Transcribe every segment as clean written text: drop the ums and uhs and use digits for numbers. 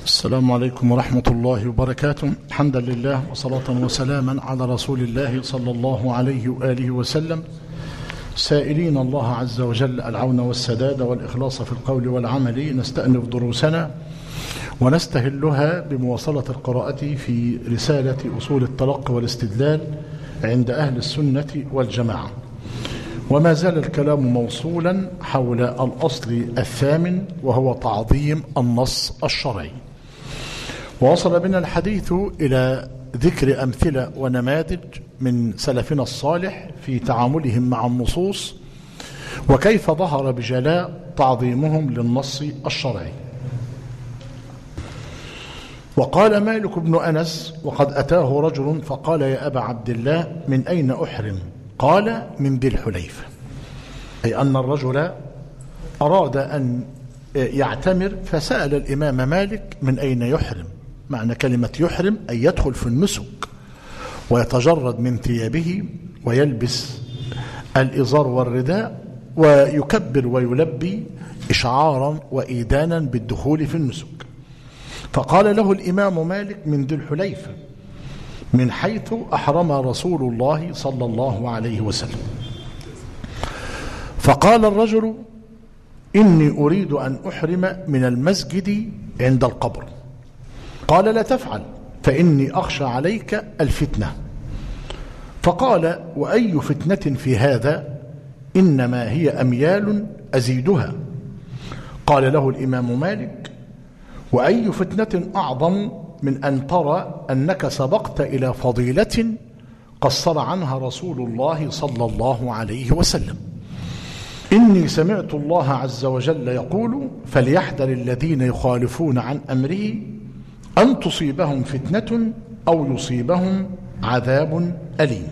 السلام عليكم ورحمة الله وبركاته. حمدا لله وصلاة وسلاما على رسول الله صلى الله عليه وآله وسلم، سائلين الله عز وجل العون والسداد والإخلاص في القول والعمل. نستأنف دروسنا ونستهلها بمواصلة القراءة في رسالة أصول التلقي والاستدلال عند أهل السنة والجماعة، وما زال الكلام موصولا حول الأصل الثامن وهو تعظيم النص الشرعي. ووصل بنا الحديث إلى ذكر أمثلة ونماذج من سلفنا الصالح في تعاملهم مع النصوص، وكيف ظهر بجلاء تعظيمهم للنص الشرعي. وقال مالك بن أنس: وقد أتاه رجل فقال: يا أبا عبد الله، من أين أحرم؟ قال: من ذي الحليفة. أي أن الرجل أراد أن يعتمر فسأل الإمام مالك من أين يحرم. معنى كلمة يحرم أي يدخل في النسك ويتجرد من ثيابه ويلبس الإزار والرداء ويكبر ويلبي إشعارا وإيدانا بالدخول في النسك. فقال له الإمام مالك: من ذي الحليفة، من حيث أحرم رسول الله صلى الله عليه وسلم. فقال الرجل: إني أريد أن أحرم من المسجد عند القبر. قال: لا تفعل، فإني أخشى عليك الفتنة. فقال: وأي فتنة في هذا؟ إنما هي أميال أزيدها. قال له الإمام مالك: وأي فتنة أعظم من أن ترى أنك سبقت إلى فضيلة قصر عنها رسول الله صلى الله عليه وسلم. إني سمعت الله عز وجل يقول: فليحذر الذين يخالفون عن أمره أن تصيبهم فتنة أو يصيبهم عذاب أليم.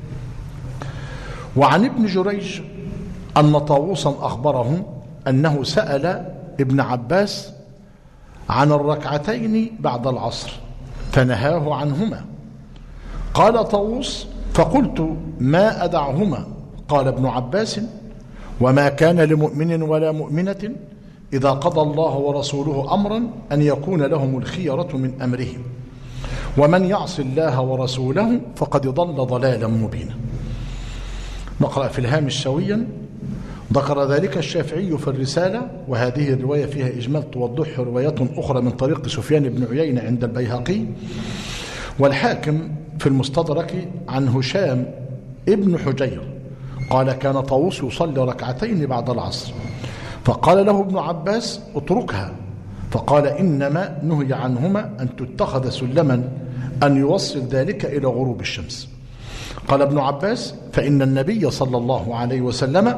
وعن ابن جريج أن طاووسا أخبره أنه سأل ابن عباس عن الركعتين بعد العصر فنهاه عنهما. قال طاووس: فقلت: ما أدعهما؟ قال ابن عباس: وما كان لمؤمن ولا مؤمنة إذا قضى الله ورسوله أمرا أن يكون لهم الخيرة من أمرهم، ومن يعص الله ورسوله فقد ضل ضلالا مبينا. نقرأ في الهامش سويا: ذكر ذلك الشافعي في الرسالة، وهذه الرواية فيها إجمال توضح روايات أخرى من طريق سفيان بن عيينة عند البيهقي، والحاكم في المستدرك عن هشام ابن حجير قال: كان طاووس يصلي ركعتين بعد العصر، فقال له ابن عباس: اتركها. فقال: إنما نهي عنهما أن تتخذ سلما أن يوصل ذلك إلى غروب الشمس. قال ابن عباس: فإن النبي صلى الله عليه وسلم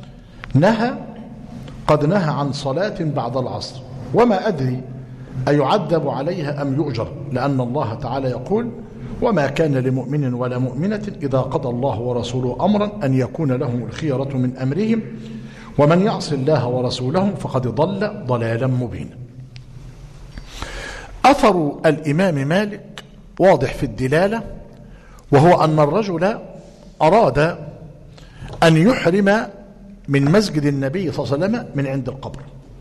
قد نهى عن صلاة بعد العصر، وما أدري أيعذب عليها أم يؤجر، لأن الله تعالى يقول: وما كان لمؤمن ولا مؤمنة إذا قضى الله ورسوله أمرا أن يكون لهم الخيرة من أمرهم، ومن يعص الله ورسوله فقد ضل ضلالا مبينا. أثر الإمام مالك واضح في الدلالة، وهو أن الرجل أراد أن يحرم من مسجد النبي صلى الله عليه وسلم من عند القبر،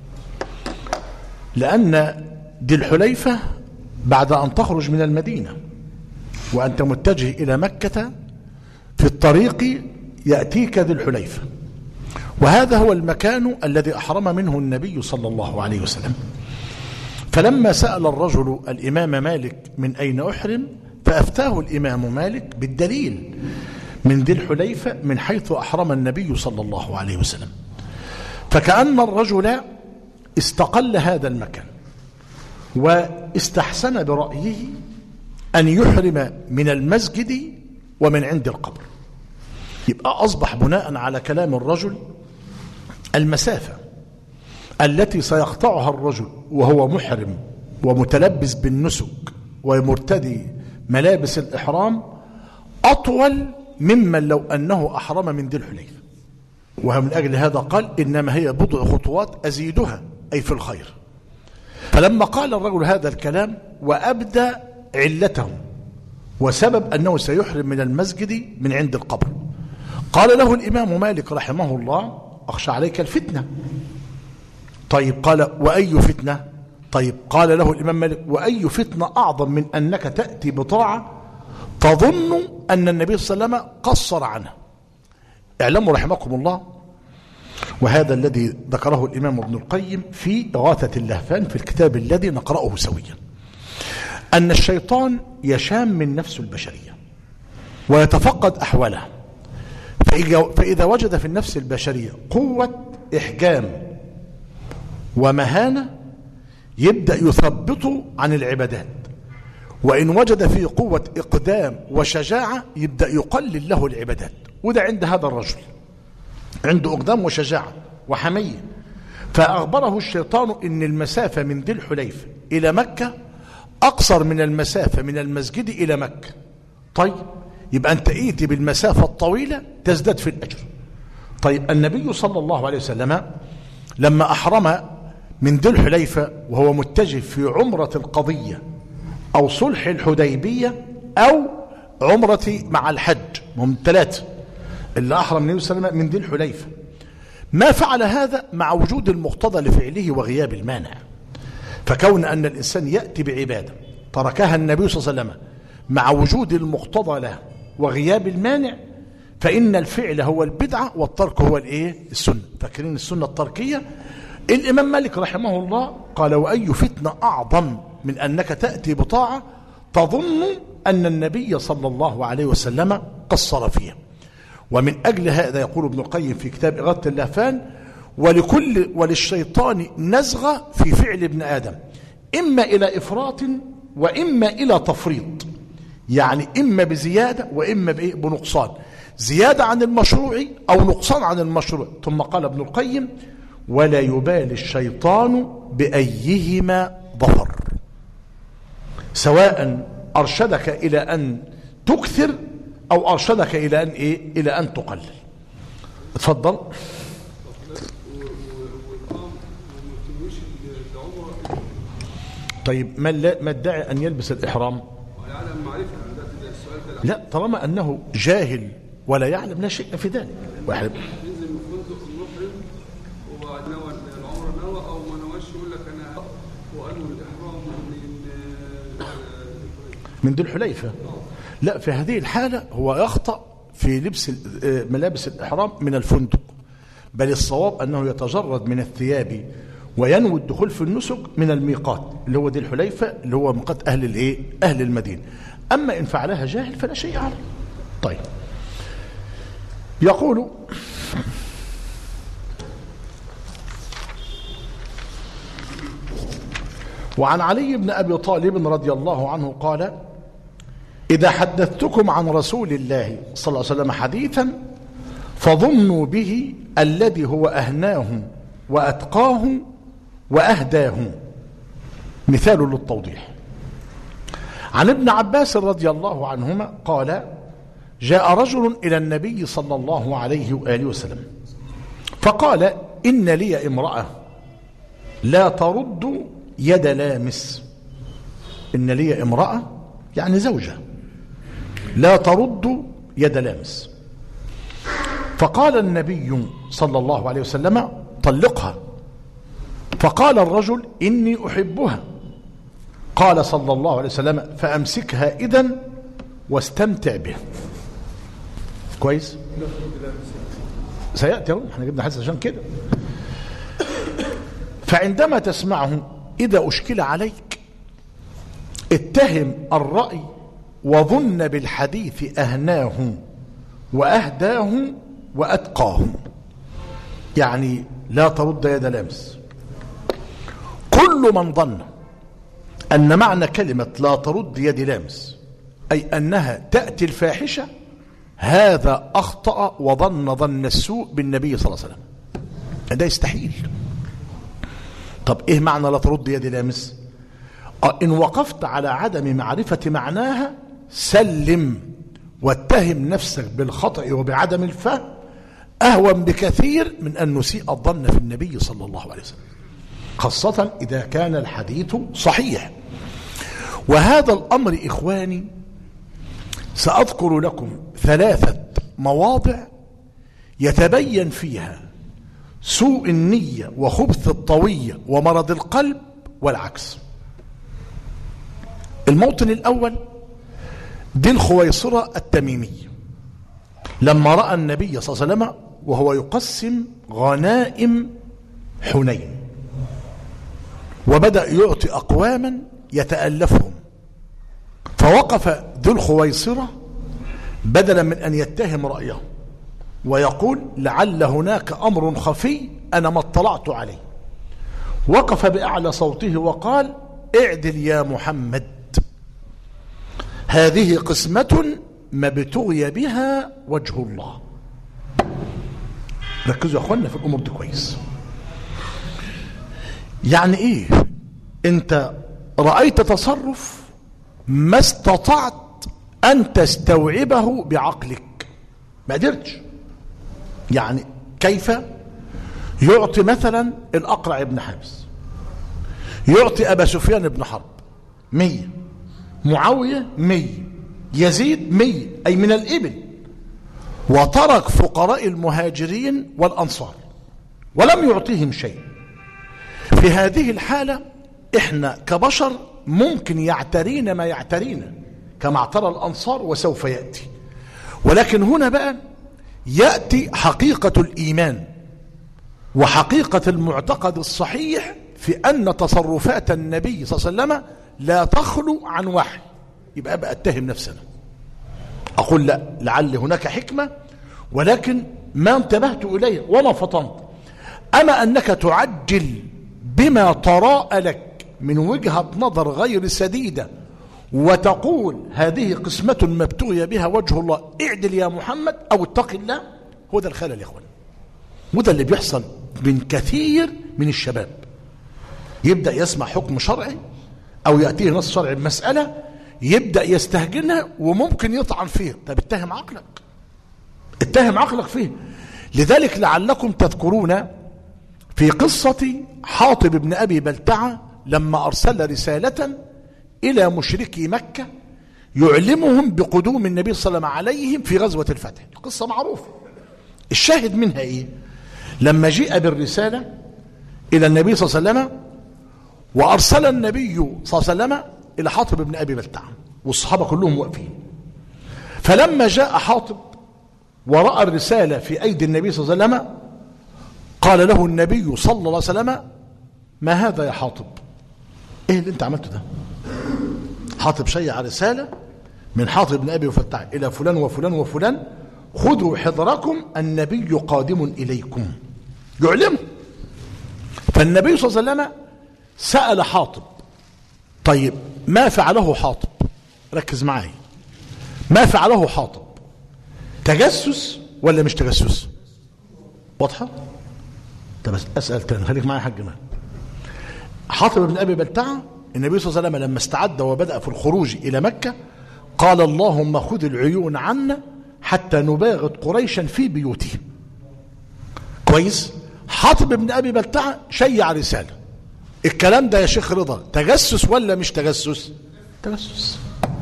لأن ذي الحليفة بعد أن تخرج من المدينة وأنت متجه إلى مكة في الطريق يأتيك ذي الحليفة، وهذا هو المكان الذي أحرم منه النبي صلى الله عليه وسلم. فلما سأل الرجل الإمام مالك من أين أحرم، فأفتاه الإمام مالك بالدليل: من ذي الحليفة، من حيث أحرم النبي صلى الله عليه وسلم. فكأن الرجل استقل هذا المكان واستحسن برأيه أن يحرم من المسجد ومن عند القبر. يبقى أصبح بناء على كلام الرجل المسافة التي سيقطعها الرجل وهو محرم ومتلبس بالنسك ومرتدي ملابس الإحرام أطول ممن لو أنه أحرم من ذي الحليفة. ومن أجل هذا قال: إنما هي بضع خطوات أزيدها، أي في الخير. فلما قال الرجل هذا الكلام وأبدى علته وسبب أنه سيحرم من المسجد من عند القبر، قال له الإمام مالك رحمه الله: أخشى عليك الفتنة. طيب، قال: وأي فتنة؟ طيب قال له الإمام مالك: وأي فتنة أعظم من أنك تأتي بطاعة تظن أن النبي صلى الله عليه وسلم قصر عنها. اعلموا رحمكم الله، وهذا الذي ذكره الإمام ابن القيم في إغاثة اللهفان في الكتاب الذي نقرأه سويا، أن الشيطان يشام من نفس البشرية ويتفقد أحوالها، فإذا وجد في النفس البشرية قوة إحجام ومهانة يبدأ يثبطه عن العبادات، وإن وجد فيه قوة إقدام وشجاعة يبدأ يقلل له العبادات. وده عند هذا الرجل عنده إقدام وشجاعة وحمية، فأخبره الشيطان إن المسافة من ذي الحليفة إلى مكة أقصر من المسافة من المسجد إلى مكة. طيب يبقى أنت إيتي بالمسافة الطويلة تزداد في الأجر. طيب النبي صلى الله عليه وسلم لما أحرم من ذي الحليفة وهو متجه في عمرة القضية أو صلح الحديبية أو عمرة مع الحج، هم ثلاثة اللي أحرم النبي صلى الله عليه وسلم من ذي الحليفة، ما فعل هذا مع وجود المقتضى لفعله وغياب المانع. فكون أن الإنسان يأتي بعبادة تركها النبي صلى الله عليه وسلم مع وجود المقتضى له وغياب المانع، فإن الفعل هو البدعة والترك هو السنة. فاكرين السنة التركية؟ الإمام مالك رحمه الله قال: وأي فتنة أعظم من أنك تأتي بطاعة تظن أن النبي صلى الله عليه وسلم قصر فيها. ومن أجل هذا يقول ابن القيم في كتاب إغاثة اللهفان: وللشيطان نزغة في فعل ابن آدم، إما إلى إفراط وإما إلى تفريط، يعني إما بزيادة وإما بنقصان، زيادة عن المشروع أو نقصان عن المشروع. ثم قال ابن القيم: ولا يبالي الشيطان بأيهما ظفر، سواء أرشدك إلى أن تكثر أو أرشدك إلى أن إلى أن تقلل. اتفضل. طيب ما ادعي أن يلبس الإحرام؟ لا، طالما أنه جاهل ولا يعلم لا شيء في ذلك. واحد ينزل من فندق المحرم ونوى العمره نوى او ما نواش يقول لك انا وقالوا الاحرام من ذي الحليفه. لا، في هذه الحاله هو يخطأ في لبس ملابس الإحرام من الفندق، بل الصواب أنه يتجرد من الثياب وينوي الدخول في النسك من الميقات اللي هو ذي الحليفة اللي هو ميقات أهل المدينة. أما إن فعلها جاهل فلا شيء عليه. طيب يقول: وعن علي بن أبي طالب رضي الله عنه قال: إذا حدثتكم عن رسول الله صلى الله عليه وسلم حديثا فظنوا به الذي هو أهناه وأتقاه وأهداه. مثال للتوضيح: عن ابن عباس رضي الله عنهما قال: جاء رجل إلى النبي صلى الله عليه وآله وسلم فقال: إن لي امرأة لا ترد يد لامس. إن لي امرأة يعني زوجة لا ترد يد لامس. فقال النبي صلى الله عليه وسلم: طلقها. فقال الرجل: إني أحبها. قال صلى الله عليه وسلم: فأمسكها إذن واستمتع به. كويس؟ سيأتي، احنا جبنا حديث عشان كده. فعندما تسمعه إذا أشكل عليك اتهم الرأي وظن بالحديث أهناه وأهداه وأتقاه، يعني لا ترد يد لامس. كل من ظن أن معنى كلمة لا ترد يد لامس أي أنها تأتي الفاحشة، هذا أخطأ وظن السوء بالنبي صلى الله عليه وسلم. ده يستحيل. طب إيه معنى لا ترد يد لامس؟ إن وقفت على عدم معرفة معناها سلم واتهم نفسك بالخطأ وبعدم الفهم، أهون بكثير من أن نسيء الظن في النبي صلى الله عليه وسلم، خاصة إذا كان الحديث صحيح. وهذا الأمر إخواني سأذكر لكم 3 مواضع يتبين فيها سوء النية وخبث الطوية ومرض القلب والعكس. الموطن الأول ذي الخويصرة التميمي لما رأى النبي صلى الله عليه وسلم وهو يقسم غنائم حنين، وبدأ يعطي أقواما يتألفهم، فوقف ذو الخويصرة بدلا من أن يتهم رأيه ويقول لعل هناك أمر خفي أنا ما اطلعت عليه، وقف بأعلى صوته وقال اعدل يا محمد، هذه قسمة ما ابتغي بها وجه الله. ركزوا يا أخوانا في الأمور دي كويس. يعني إيه؟ أنت رأيت تصرف ما استطعت أن تستوعبه بعقلك، ما قدرتش. يعني كيف يعطي مثلا الأقرع بن حابس، يعطي أبا سفيان بن حرب 100، معاوية 100، يزيد 100، أي من الإبل، وترك فقراء المهاجرين والأنصار ولم يعطيهم شيء. في هذه الحالة إحنا كبشر ممكن يعترينا ما يعترينا كما اعترى الأنصار وسوف يأتي، ولكن هنا بقى يأتي حقيقة الإيمان وحقيقة المعتقد الصحيح في أن تصرفات النبي صلى الله عليه وسلم لا تخلو عن وحي. يبقى بقى اتهم نفسنا، أقول لا، لعل هناك حكمة ولكن ما انتبهت إليه وما فطنت. أما أنك تعجل بما تراءى لك من وجهة نظر غير سديدة وتقول هذه قسمة ما ابتغي بها وجه الله، اعدل يا محمد أو اتق الله، هو ده الخلل يا اخوان، وده اللي بيحصل من كثير من الشباب. يبدأ يسمع حكم شرعي أو يأتيه نص شرعي بمسألة يبدأ يستهجنها وممكن يطعن فيها. طب اتهم عقلك، اتهم عقلك فيه. لذلك لعلكم تذكرون في قصة حاطب بن أبي بلتعة لما أرسل رسالة إلى مشركي مكة يعلمهم بقدوم النبي صلى الله عليه وسلم عليهم في غزوة الفتح. القصة معروفة. الشاهد منها إيه؟ لما جاء بالرسالة إلى النبي صلى الله عليه وسلم وأرسل النبي صلى الله عليه وسلم إلى حاطب بن أبي بلتعة والصحابة كلهم واقفين، فلما جاء حاطب ورأى الرسالة في أيدي النبي صلى الله عليه وسلم قال له النبي صلى الله عليه وسلم ما هذا يا حاطب؟ إيه اللي أنت عملته ده؟ حاطب شيع رسالة من حاطب بن أبي بلتعة إلى فلان وفلان وفلان، خذوا حذركم النبي قادم إليكم، يعلمه. فالنبي صلى الله عليه وسلم سأل حاطب طيب ما فعله حاطب؟ ركز معي، ما فعله حاطب تجسس ولا مش تجسس؟ واضحة؟ طب أسأل تاني، خليك معي يا حاج مان. حاطب بن أبي بلتعة النبي صلى الله عليه وسلم لما استعد وبدأ في الخروج إلى مكة قال اللهم خذ العيون عنا حتى نباغت قريشا في بيوتهم. كويس؟ حاطب بن أبي بلتعة شيع رسالة. الكلام ده يا شيخ رضا تجسس ولا مش تجسس؟ تجسس.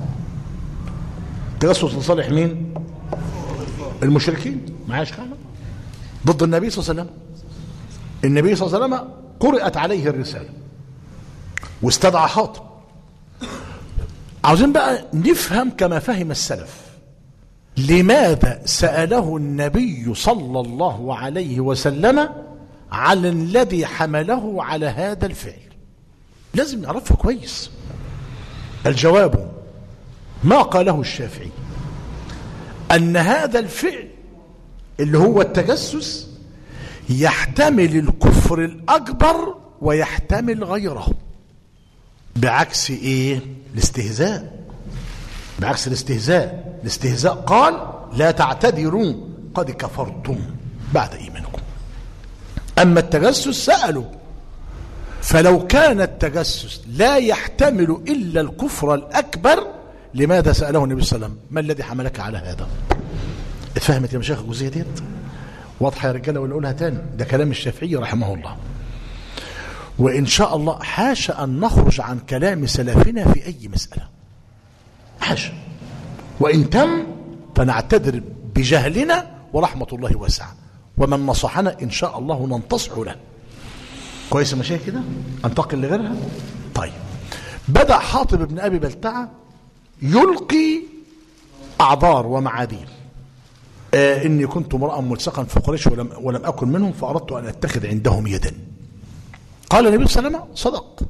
تجسس لصالح مين؟ المشركين. معاش كلام ضد النبي صلى الله عليه وسلم. النبي صلى الله عليه وسلم قرأت عليه الرسالة واستدعى حاطب. عاوزين بقى نفهم كما فهم السلف لماذا سأله النبي صلى الله عليه وسلم على الذي حمله على هذا الفعل. لازم نعرفه كويس. الجواب ما قاله الشافعي أن هذا الفعل اللي هو التجسس يحتمل الكفر الأكبر ويحتمل غيره، بعكس إيه؟ الاستهزاء. بعكس الاستهزاء. الاستهزاء قال لا تعتذروا قد كفرتم بعد إيمانكم. أما التجسس سألوا فلو كان التجسس لا يحتمل إلا الكفر الأكبر لماذا سأله النبي صلى الله عليه وسلم ما الذي حملك على هذا؟ اتفهمت يا مشايخ الجزئية ديت؟ واضحة يا رجالة ولا أقولها تاني؟ ده كلام الشافعي رحمه الله. وإن شاء الله حاشا أن نخرج عن كلام سلفنا في أي مسألة، حاشا، وإن تم فنعتذر بجهلنا ورحمة الله واسعة، ومن نصحنا إن شاء الله ننتصح له. كويس ماشي كده. انتقل لغيرها. طيب بدأ حاطب بن أبي بلتعة يلقي أعذار ومعاذير. إني كنت امرأ ملصقا في قريش ولم أكن منهم فأردت أن أتخذ عندهم يدا. قال النبي صلى الله عليه وسلم صدقت.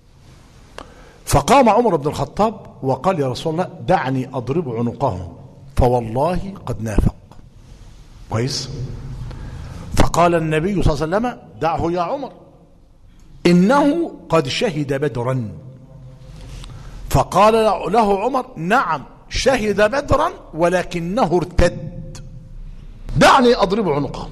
فقام عمر بن الخطاب وقال يا رسول الله دعني أضرب عنقه فوالله قد نافق. كويس. فقال النبي صلى الله عليه وسلم دعه يا عمر إنه قد شهد بدرا. فقال له عمر نعم شهد بدرا ولكنه ارتد، دعني أضرب عنقه.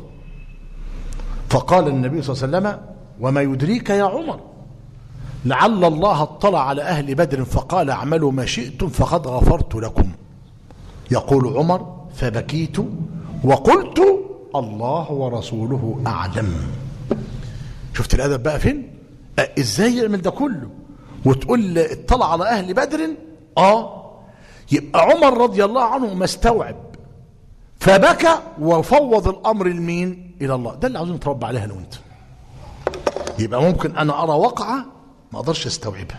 فقال النبي صلى الله عليه وسلم وما يدريك يا عمر لعل الله اطلع على أهل بدر فقال اعملوا ما شئتم فقد غفرت لكم. يقول عمر فبكيت وقلت الله ورسوله أعلم. شفت الأدب بقى فين؟ ازاي يعمل ده كله وتقول اطلع على أهل بدر؟ يبقى عمر رضي الله عنه ما استوعب فبكى وفوض الأمر لمين؟ إلى الله. ده اللي عاوزين نتربى عليها أنا وأنت. يبقى ممكن أنا أرى وقعة ما أقدرش أستوعبها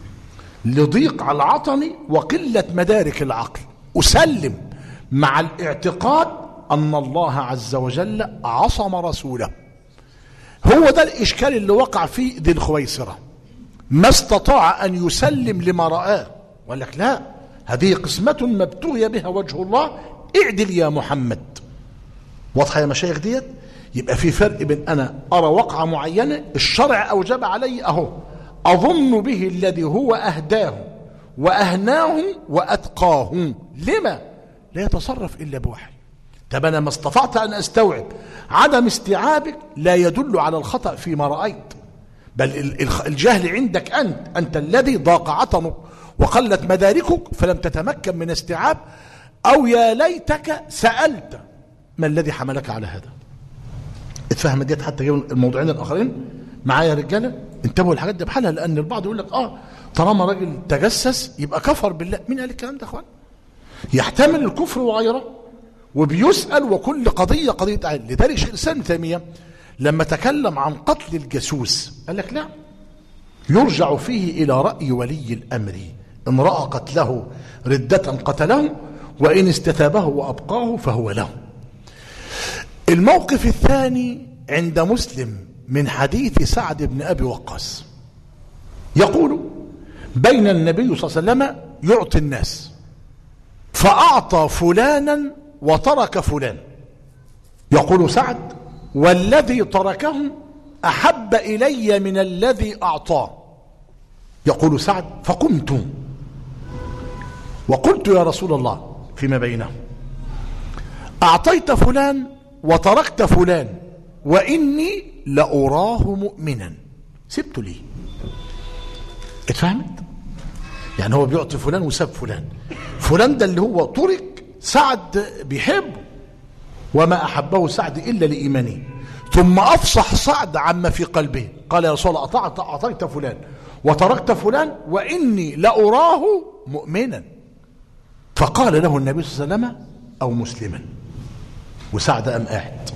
لضيق على العطن وقلة مدارك العقل، أسلم مع الاعتقاد أن الله عز وجل عصم رسوله. هو ده الإشكال اللي وقع فيه ذي الخويصرة، ما استطاع أن يسلم لما رآه وقال لك لا هذه قسمة مبتغي بها وجه الله اعدل يا محمد. واضحة يا مشايخ ديت؟ يبقى في فرق بين أنا أرى وقعة معينة الشرع أوجب علي أظن به الذي هو أهداه وأهناه وأتقاه. لما؟ لا يتصرف إلا بوحي. طب أنا ما استطعت أن أستوعب، عدم استيعابك لا يدل على الخطأ فيما رأيت، بل الجهل عندك أنت الذي ضاق عطنك وقلت مداركك فلم تتمكن من استيعاب، أو يا ليتك سألت ما الذي حملك على هذا. اتفهم ديت حتى جايب الموضوعين الآخرين معايا يا رجالة. انتبهوا الحاجات دي بحالها، لأن البعض يقول لك طالما راجل تجسس يبقى كفر بالله. مين قال الكلام ده يا اخوان؟ يحتمل الكفر وغيره وبيسأل، وكل قضية قضية عين. لذلك شيخ الإسلام ابن تيمية لما تكلم عن قتل الجاسوس قال لك لا، يرجع فيه إلى رأي ولي الأمر، إن رأى قتله ردة قتله وإن استتابه وأبقاه فهو له. الموقف الثاني عند مسلم من حديث سعد بن أبي وقاص يقول بين النبي صلى الله عليه وسلم يعطي الناس فأعطى فلانا وترك فلان. يقول سعد والذي تركه أحب إلي من الذي أعطاه. يقول سعد فقمت وقلت يا رسول الله فيما بينهم أعطيت فلان وتركت فلان وإني لأراه مؤمنا، سبت ليه؟ اتفهمت؟ يعني هو بيعطي فلان وساب فلان، فلان ده اللي هو ترك سعد بيحبه وما أحبه سعد إلا لإيمانه، ثم أفصح سعد عما في قلبه قال يا رسول الله أعطيت فلان وتركت فلان وإني لأراه مؤمنا. فقال له النبي صلى الله عليه وسلم أو مسلما، وسعد قام قاعد.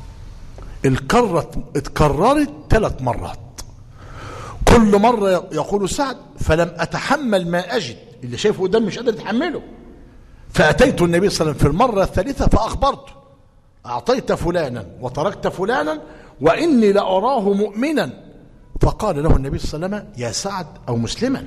اتكررت 3 مرات، كل مرة يقول سعد فلم أتحمل ما أجد، اللي شايفه قدام مش قادر يتحمله، فأتيت النبي صلى الله عليه وسلم في المرة الثالثة فأخبرته أعطيت فلانا وتركت فلانا وإني لأراه مؤمنا. فقال له النبي صلى الله عليه وسلم يا سعد أو مسلما،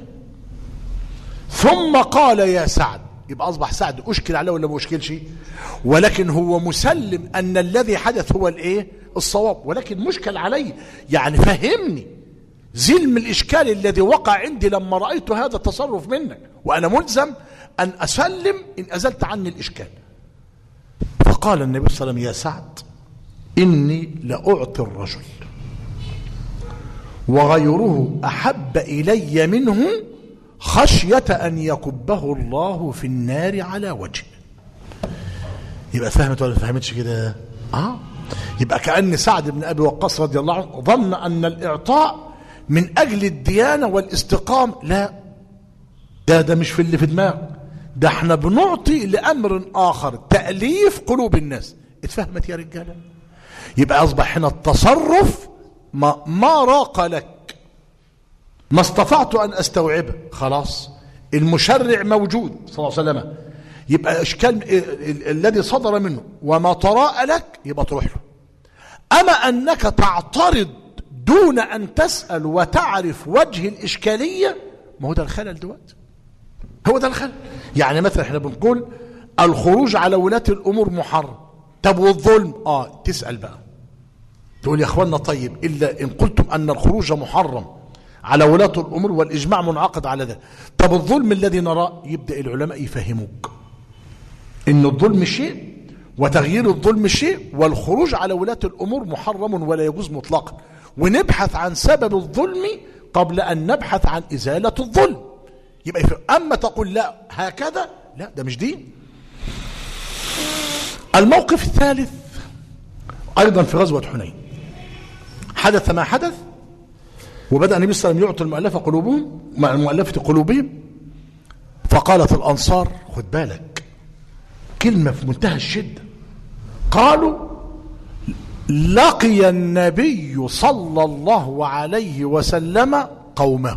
ثم قال يا سعد. يبقى أصبح سعد أشكل عليه ولا ما أشكلش؟ ولكن هو مسلم أن الذي حدث هو الإيه؟ الصواب، ولكن مشكل عليه، يعني فهمني زلم الإشكال الذي وقع عندي لما رأيت هذا التصرف منك، وأنا ملزم أن أسلم إن أزلت عني الإشكال. فقال النبي صلى الله عليه وسلم يا سعد إني لأعطي الرجل وغيره أحب إلي منه خشية أن يكبه الله في النار على وجهه. يبقى فهمت ولا فهمتش كده؟ يبقى كأن سعد بن أبي وقاص رضي الله عنه ظن أن الإعطاء من أجل الديانة والاستقامة. لا، ده مش في اللي في دماغ، ده احنا بنعطي لأمر آخر، تأليف قلوب الناس. اتفهمت يا رجالة؟ يبقى أصبح هنا التصرف ما راق لك، ما استطعت أن أستوعبه، خلاص المشرع موجود صلى الله عليه وسلم، يبقى إشكال الذي صدر منه وما طراء لك يبقى تروح له. أما أنك تعترض دون أن تسأل وتعرف وجه الإشكالية، ما هو ده الخلل دلوقتي، هو ده الخلل. يعني مثلا احنا بنقول الخروج على ولاة الأمور محرم، طب والظلم؟ تسأل بقى تقول يا اخوانا طيب إلا إن قلتم أن الخروج محرم على ولاة الأمور والإجماع منعقد على ذلك، طب الظلم الذي نراه؟ يبدأ العلماء يفهموك إن الظلم شيء وتغيير الظلم شيء، والخروج على ولاة الأمور محرم ولا يجوز مطلقا، ونبحث عن سبب الظلم قبل أن نبحث عن إزالة الظلم. يبقى أما تقول لا هكذا، لا ده مش دين. الموقف الثالث أيضا في غزوة حنين، حدث ما حدث، وبدأ النبي صلى الله عليه وسلم يعطي المؤلفة قلوبهم، فقالت الأنصار، خد بالك كلمة في منتهى الشدة، قالوا لقي النبي صلى الله عليه وسلم قومه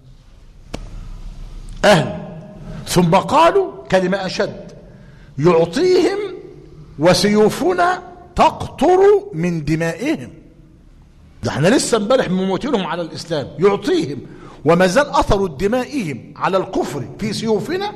ثم قالوا كلمة أشد، يعطيهم وسيوفنا تقطر من دمائهم. ده احنا لسه امبارح مموتينهم على الإسلام، يعطيهم وما زال أثر دمائهم على الكفر في سيوفنا.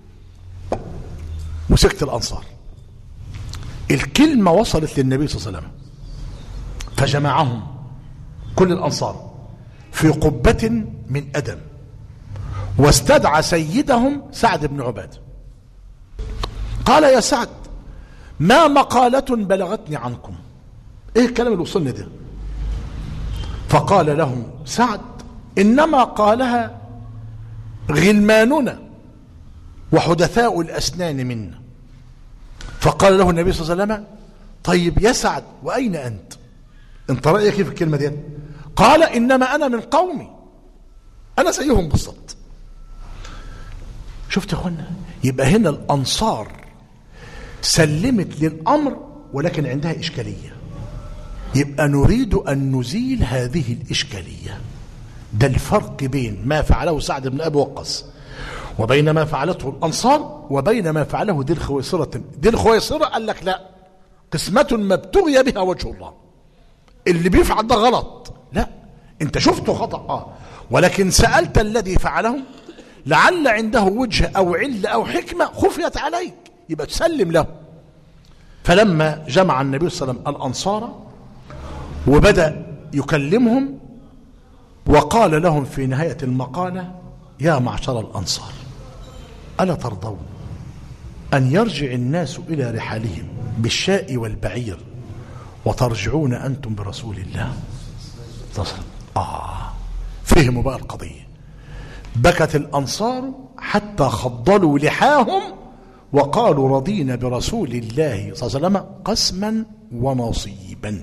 وسكت الأنصار، الكلمة وصلت للنبي صلى الله عليه وسلم، فجمعهم كل الأنصار في قبة من أدم، واستدعى سيدهم سعد بن عبادة، قال يا سعد ما مقالة بلغتني عنكم، ايه الكلام اللي وصلني ده؟ فقال لهم سعد إنما قالها غلماننا وحدثاء الأسنان منا. فقال له النبي صلى الله عليه وسلم طيب يا سعد وأين أنت رأيك كيف الكلمة دي؟ قال إنما أنا من قومي، أنا زيهم بالضبط. شفت يا أخوانا؟ يبقى هنا الأنصار سلمت للأمر ولكن عندها إشكالية، يبقى نريد أن نزيل هذه الإشكالية. ده الفرق بين ما فعله سعد بن أبي وقاص وبين ما فعلته الأنصار وبين ما فعله ذي الخويصرة. ذي الخويصرة قال لك لا، قسمة ما ابتغي بها وجه الله، اللي بيفعل ده غلط، لا انت شفته خطأ ولكن سألت الذي فعله لعل عنده وجه أو علة أو حكمة خفيت عليك، يبقى تسلم له. فلما جمع النبي صلى الله عليه وسلم الأنصار وبدأ يكلمهم وقال لهم في نهاية المقالة يا معشر الأنصار ألا ترضون أن يرجع الناس إلى رحالهم بالشاء والبعير وترجعون أنتم برسول الله؟ فهموا بقى القضية. بكت الأنصار حتى خضلوا لحاهم وقالوا رضينا برسول الله صلى الله عليه وسلم قسما ونصيبا.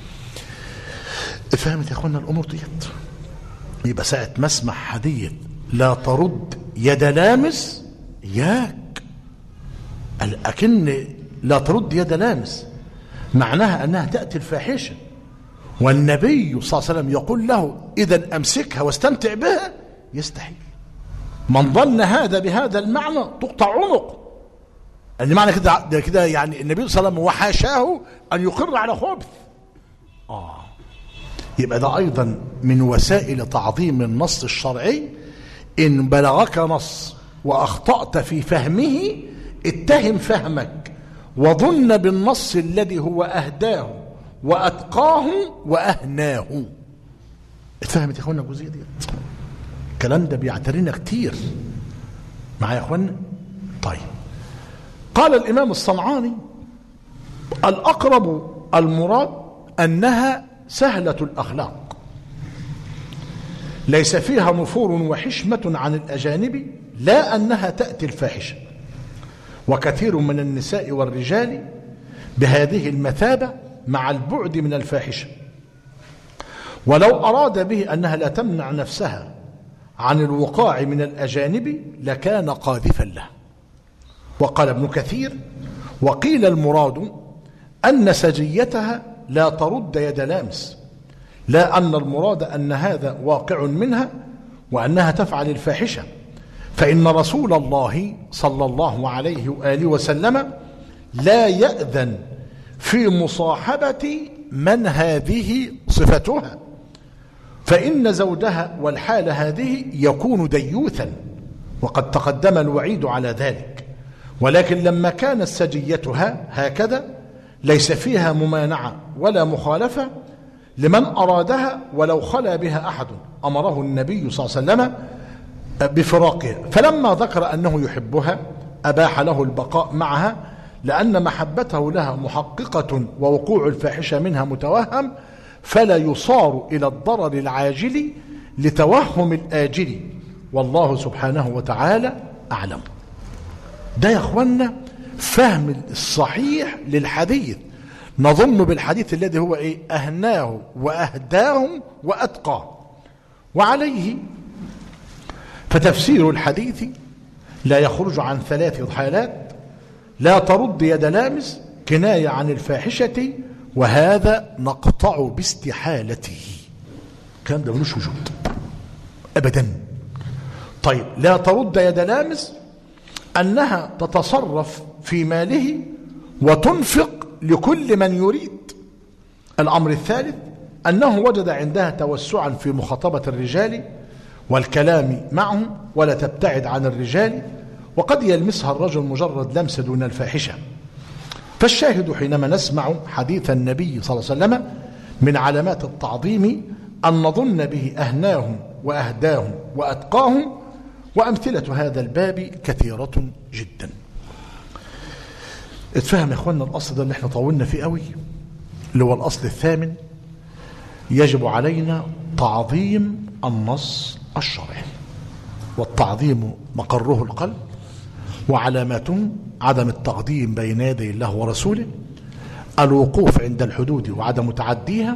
فهمت يا أخوانا الأمور ديت؟ يبقى ساعة ما اسمع حديث لا ترد يد لامس، ياك أكن لا ترد يد لامس معناها أنها تأتي الفاحشة، والنبي صلى الله عليه وسلم يقول له إذا أمسكها واستمتع بها، يستحيل. من ظن هذا بهذا المعنى تقطع عنق. المعنى كده يعني النبي صلى الله عليه وسلم وحاشاه أن يقر على خبث. يبقى ده أيضا من وسائل تعظيم النص الشرعي. إن بلغك نص وأخطأت في فهمه اتهم فهمك وظن بالنص الذي هو أهداه وأتقاه وأهناه. اتفهمت يا أخوانا الجزئية دي؟ الكلام ده بيعترينا كتير معايا يا أخوانا. طيب قال الإمام الصنعاني الأقرب المراد أنها سهلة الأخلاق ليس فيها نفور وحشمة عن الأجانب، لا أنها تأتي الفاحشة. وكثير من النساء والرجال بهذه المثابة مع البعد من الفاحشة، ولو أراد به أنها لا تمنع نفسها عن الوقاع من الأجانب لكان قاذفا له. وقال ابن كثير وقيل المراد أن سجيتها لا ترد يد لامس لا أن المراد أن هذا واقع منها وأنها تفعل الفاحشة، فإن رسول الله صلى الله عليه وآله وسلم لا يأذن في مصاحبة من هذه صفتها، فإن زوجها والحال هذه يكون ديوثا، وقد تقدم الوعيد على ذلك. ولكن لما كانت سجيتها هكذا ليس فيها ممانعة ولا مخالفة لمن أرادها، ولو خلا بها أحد أمره النبي صلى الله عليه وسلم بفراقها، فلما ذكر أنه يحبها أباح له البقاء معها، لأن محبته لها محققة ووقوع الفاحشة منها متوهم، فلا يصار إلى الضرر العاجل لتوهم الآجل، والله سبحانه وتعالى أعلم. ده يا أخوانا فهم الصحيح للحديث. نظن بالحديث الذي هو إيه؟ أهناه وأهداهم وأتقاه. وعليه فتفسير الحديث لا يخرج عن 3 حالات: لا ترد يد لامس، كناية عن الفاحشة، وهذا نقطع باستحالته. كان ده ملوش وجود أبدا. طيب لا ترد يد لامس أنها تتصرف في ماله وتنفق لكل من يريد. الأمر الثالث أنه وجد عندها توسعا في مخاطبة الرجال والكلام معهم، ولا تبتعد عن الرجال، وقد يلمسها الرجل مجرد لمس دون الفاحشة. فالشاهد حينما نسمع حديث النبي صلى الله عليه وسلم من علامات التعظيم أن نظن به أهناهم وأهداهم وأتقاهم، وأمثلة هذا الباب كثيرة جدا. اتفهم يا اخوانا الأصل ده اللي احنا طولنا فيه قوي، اللي هو الأصل الثامن: يجب علينا تعظيم النص الشرعي، والتعظيم مقره القلب، وعلاماته عدم التقديم بين يدي الله ورسوله، الوقوف عند الحدود وعدم تعديها،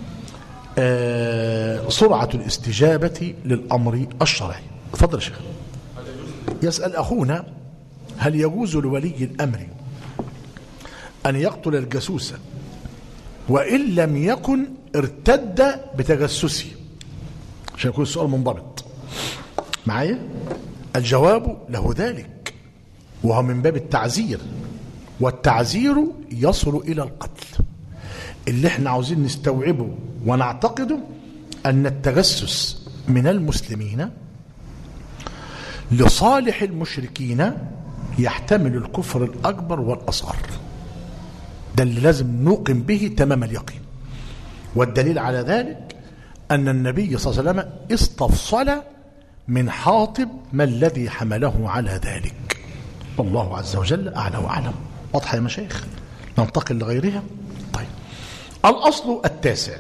سرعة الاستجابة للأمر الشرعي. تفضل يا شيخ. يسأل أخونا: هل يجوز لولي الأمر أن يقتل الجاسوس وإن لم يكن ارتد بتجسسه؟ عشان يكون السؤال منضبط معايا. الجواب له ذلك، وهو من باب التعزير، والتعزير يصل إلى القتل. اللي احنا عاوزين نستوعبه ونعتقده أن التجسس من المسلمين لصالح المشركين يحتمل الكفر الأكبر والأصغر. ده اللي لازم نوقن به تمام اليقين. والدليل على ذلك أن النبي صلى الله عليه وسلم استفصل من حاطب ما الذي حمله على ذلك. والله عز وجل أعلى وأعلم. واضحة يا مشايخ؟ ننتقل لغيرها. طيب، الأصل التاسع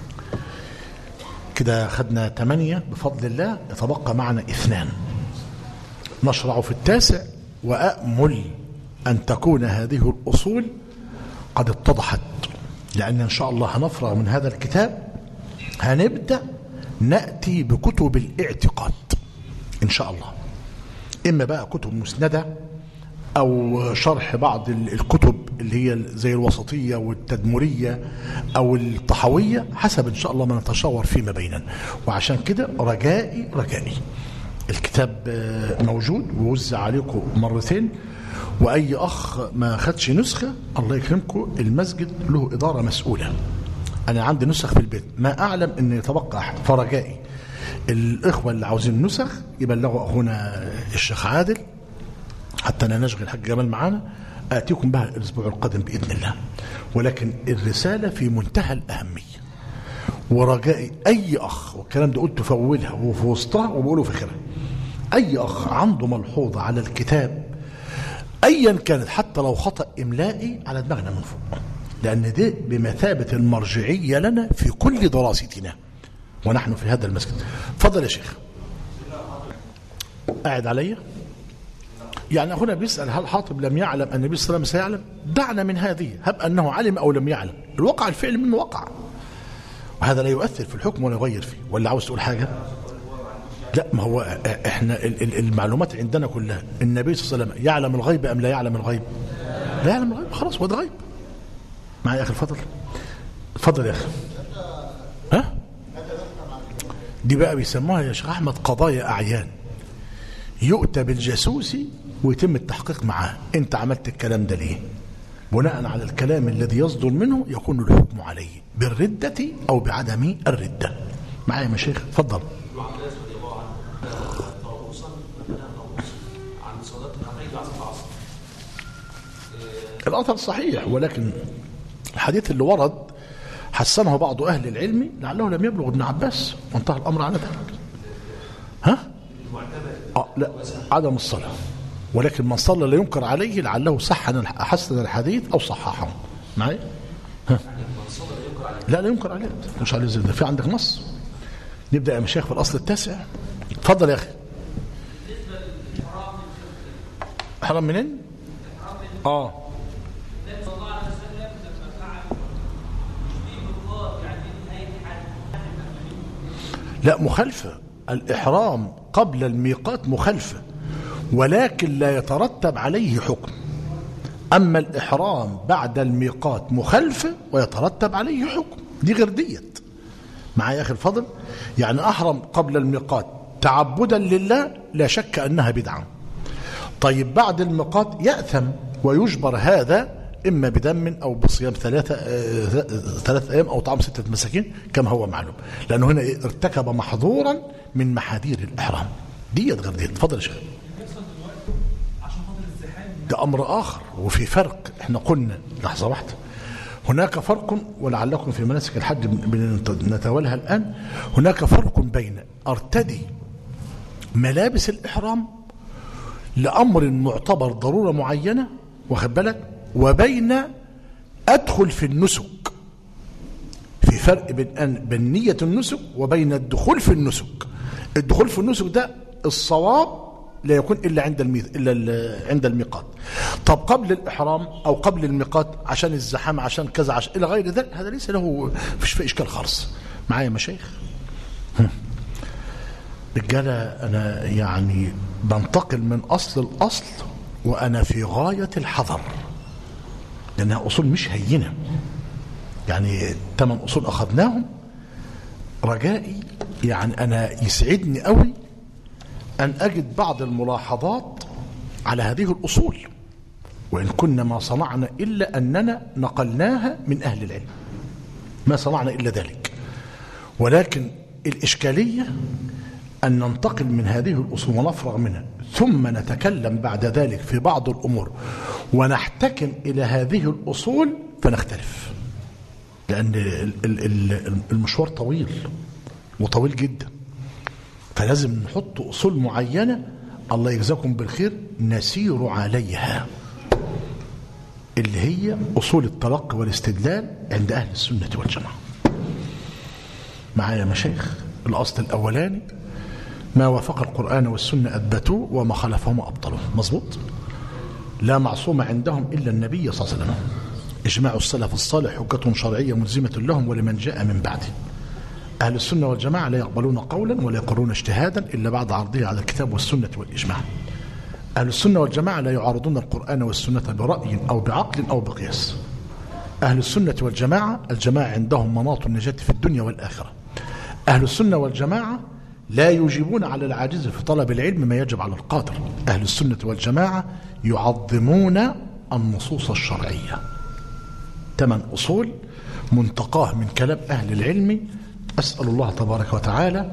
كده خدنا 8 بفضل الله، يتبقى معنا 2. نشرع في التاسع، وأأمل أن تكون هذه الأصول قد اتضحت، لأن إن شاء الله هنفرغ من هذا الكتاب، هنبدأ نأتي بكتب الاعتقاد إن شاء الله، إما بقى كتب مسندة أو شرح بعض الكتب اللي هي زي الوسطية والتدمرية أو الطحوية، حسب إن شاء الله ما نتشاور فيما بيننا. وعشان كده رجائي الكتاب موجود ووزع عليكم 2 مرة، وأي أخ ما خدش نسخة الله يكرمكم المسجد له إدارة مسؤولة. أنا عندي نسخ في البيت، ما أعلم أن يتبقى أحد، فرجائي الإخوة اللي عاوزين نسخ يبلغوا أخونا الشيخ عادل حتى أنا نشغل الحاج جمال معانا، آتيكم بها الأسبوع القادم بإذن الله. ولكن الرسالة في منتهى الأهمية، ورجائي أي أخ، والكلام ده قلت في أولها وفي وسطها وبقوله في آخرها، أي أخ عنده ملحوظة على الكتاب أيا كانت حتى لو خطأ إملائي، على دماغنا من فوق، لأن دي بمثابة المرجعية لنا في كل دراستنا ونحن في هذا المسجد. فضل يا شيخ. قاعد عليا يعني أخونا بيسأل هل حاطب لم يعلم أن النبي صلى الله عليه وسلم سيعلم؟ دعنا من هذه، هب أنه علم أو لم يعلم، الوقع الفعل منه وقع، وهذا لا يؤثر في الحكم ولا يغير فيه. ولا عاوز تقول حاجة؟ لا، ما هو احنا المعلومات عندنا كلها، النبي صلى الله عليه وسلم يعلم الغيب أم لا يعلم الغيب؟ لا يعلم الغيب، خلاص هو ده غيب. معي يا أخي الفضل. اتفضل يا أخي. ها؟ دي بقى بيسموها يا شيخ أحمد قضايا أعيان، يؤتى بالجاسوس ويتم التحقيق معاه، أنت عملت الكلام ده ليه؟ بناء على الكلام الذي يصدر منه يكون الحكم عليه بالردة أو بعدم الردة. معايا يا مشايخ؟ اتفضل. الأثر صحيح، ولكن الحديث اللي ورد حسنه بعض أهل العلم لعله لم يبلغ ابن عباس وانتهى الأمر على ذلك. ها؟ لا، عدم الصلاة، ولكن من صلى لا ينكر عليه لعله حسن الحديث أو صححه. معي؟ ها؟ لا ينكر عليه، مش عليه زي ده. في عندك نص؟ نبدأ يا مشايخ في الأصل التاسع. اتفضل يا أخي. حرام منين؟ لا، مخالفة. الإحرام قبل الميقات مخالفة، ولكن لا يترتب عليه حكم. أما الإحرام بعد الميقات مخالفة ويترتب عليه حكم، دي غير ديت. معايا يا أخي الفضل؟ يعني أحرم قبل الميقات تعبدا لله، لا شك أنها بدعة. طيب بعد الميقات يأثم ويجبر هذا إما بدم أو بصيام 3 أيام أو طعام 6 مساكين كما هو معلوم، لأنه هنا ارتكب محظورا من محاذير الإحرام. ديت غير ديت. اتفضل يا شيخ. ده أمر آخر وفي فرق. احنا قلنا لحظة واحدة، هناك فرق ولعلكم في مناسك الحج نتولها الآن. هناك فرق بين ارتدي ملابس الإحرام لأمر معتبر ضرورة معينة، واخد بالك، وبين أدخل في النسك. في فرق بين نية النسك وبين الدخول في النسك. الدخول في النسك ده الصواب لا يكون إلا عند الميقات. طب قبل الإحرام أو قبل الميقات عشان الزحام عشان كذا عشان إلى غير ذلك، هذا ليس له في إشكال خالص. معايا مشايخ؟ رجالة، أنا يعني بنتقل من أصل الأصل وأنا في غاية الحذر، لأنها أصول مش هينة. يعني 8 أصول أخذناهم. رجائي يعني أنا يسعدني قوي أن أجد بعض الملاحظات على هذه الأصول، وإن كنا ما صنعنا إلا أننا نقلناها من أهل العلم، ما صنعنا إلا ذلك. ولكن الإشكالية أن ننتقل من هذه الأصول ونفرغ منها، ثم نتكلم بعد ذلك في بعض الأمور ونحتكم إلى هذه الأصول فنختلف، لأن المشوار طويل وطويل جدا. فلازم نحط أصول معينة، الله يجزاكم بالخير، نسير عليها، اللي هي أصول التلقي والاستدلال عند أهل السنة والجماعة. معايا مشايخ؟ الأصل الأولاني ما وافق القرآن والسنة أثبتوه وما خالفهما أبطلوه. مظبوط؟ لا معصوم عندهم إلا النبي صلى الله عليه وسلم. إجماع السلف الصالح حجة شرعية ملزمة لهم ولمن جاء من بعده. أهل السنة والجماعة لا يقبلون قولا ولا يقرون اجتهادا إلا بعد عرضه على الكتاب والسنة والإجماع. أهل السنة والجماعة لا يعارضون القرآن والسنة برأي أو بعقل أو بقياس. أهل السنة والجماعة الجماعة عندهم مناط النجاة في الدنيا والآخرة. أهل السنة والجماعة لا يجيبون على العاجز في طلب العلم ما يجب على القادر. أهل السنة والجماعة يعظمون النصوص الشرعية. 8 أصول منتقاه من كلام أهل العلم. أسأل الله تبارك وتعالى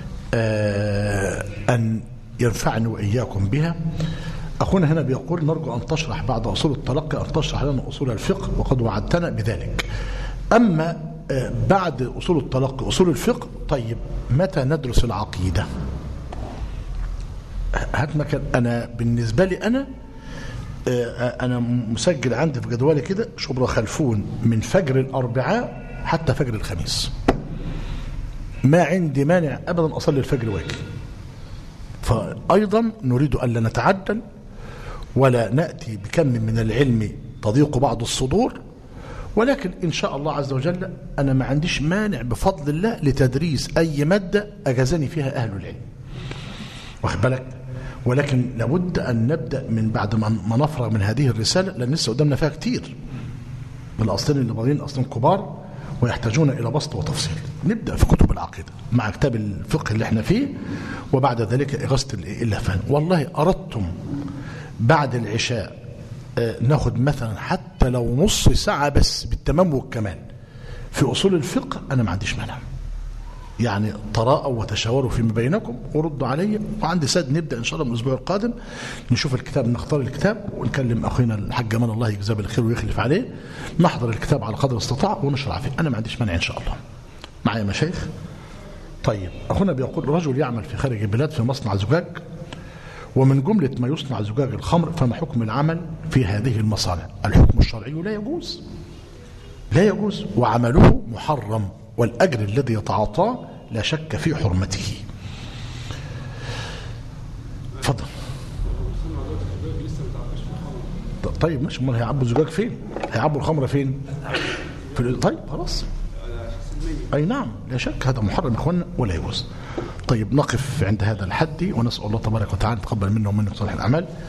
أن ينفعني وإياكم بها. أخونا هنا بيقول نرجو أن تشرح بعد أصول التلقي أن تشرح لنا أصول الفقه وقد وعدتنا بذلك. أما بعد أصول التلقي أصول الفقه، طيب متى ندرس العقيدة؟ هات مكان. أنا بالنسبة لي أنا مسجل عندي في جدولي كده شبرا خلفون من فجر الأربعاء حتى فجر الخميس. ما عندي مانع أبدا أصلي الفجر واجي. فأيضا نريد أن لا نتعدل ولا نأتي بكم من العلم تضيق بعض الصدور، ولكن إن شاء الله عز وجل أنا ما عنديش مانع بفضل الله لتدريس أي مادة أجازني فيها أهل العلم، واخد بالك. ولكن لابد أن نبدأ من بعد ما نفرغ من هذه الرسالة، لأن لسه قدامنا فيها كتير من الأصلين اللي باقيين أصلين كبار، ويحتاجون إلى بسط وتفصيل. نبدأ في كتب العقيدة مع كتاب الفقه اللي احنا فيه، وبعد ذلك إغاثة اللهفان. والله أردتم بعد العشاء ناخد مثلا حتى لو نص ساعة بس بالتمام والكمال في أصول الفقه، أنا ما عنديش مانع. يعني تراءوا وتشاوروا فيما بينكم وردوا علي، وعندي سد نبدأ إن شاء الله من الأسبوع القادم نشوف الكتاب، نختار الكتاب ونكلم أخينا الحاج جمال الله يجزاه بالخير ويخلف عليه، نحضر الكتاب على قدر الاستطاع ونشرع فيه. أنا ما عنديش مانع إن شاء الله. معايا مشايخ؟ طيب أخونا بيقول رجل يعمل في خارج البلاد في مصنع زجاج، ومن جملة ما يصنع زجاج الخمر، فما حكم العمل في هذه المصانع؟ الحكم الشرعي لا يجوز، لا يجوز، وعمله محرم، والأجر الذي يتعاطاه لا شك في حرمته. تفضل. طيب ماشي، امال هيعبوا الزجاج فين؟ هيعبوا الخمره فين؟ طيب خلاص. اي نعم لا شك هذا محرم يا اخوانا ولا يجوز. طيب نقف عند هذا الحد، ونسال الله تبارك وتعالى يتقبل منا ومنكم صالح الاعمال.